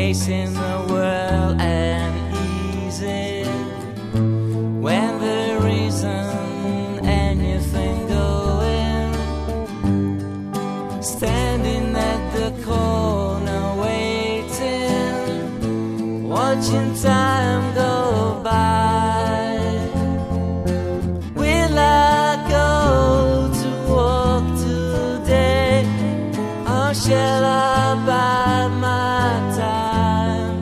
facing the world and easy when there isn't anything going. Standing at the corner waiting, watching time go by. Will I go to work today, or shall I bide my time?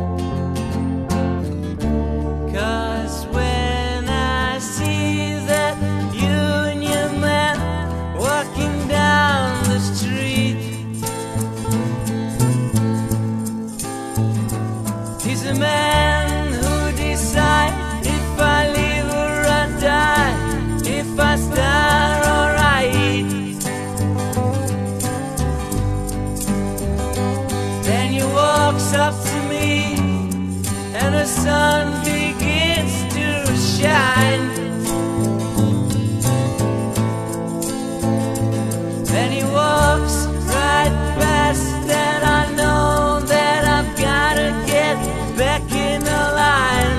'Cause when I see that union man walking down the street, he's a man who decides if I live or I die, if I starve or I eat. Then he walks up to me and the sun begins to shine. Then he walks right past and I know that I've gotta get back in the line.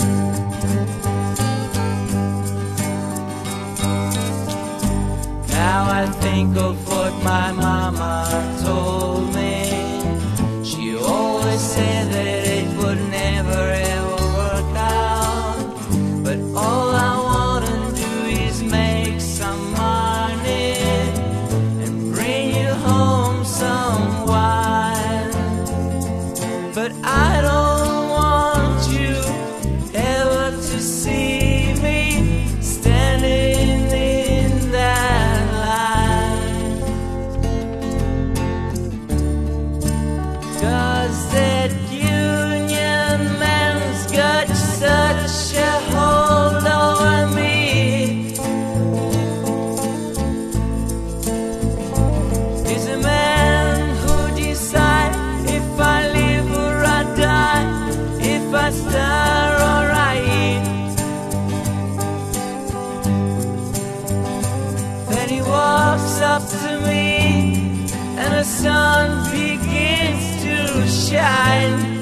Now I think of what my mama told me. She always said that it would never ever work out, but all I wanna do is make some money and bring you home some wine. But I don't want you ever to see me standing in that line. 'Cause that union man's got such a hold over me. He's a man who decides if I live or I die, if I starve or I eat. Then he walks up to me and the sun begins to shine.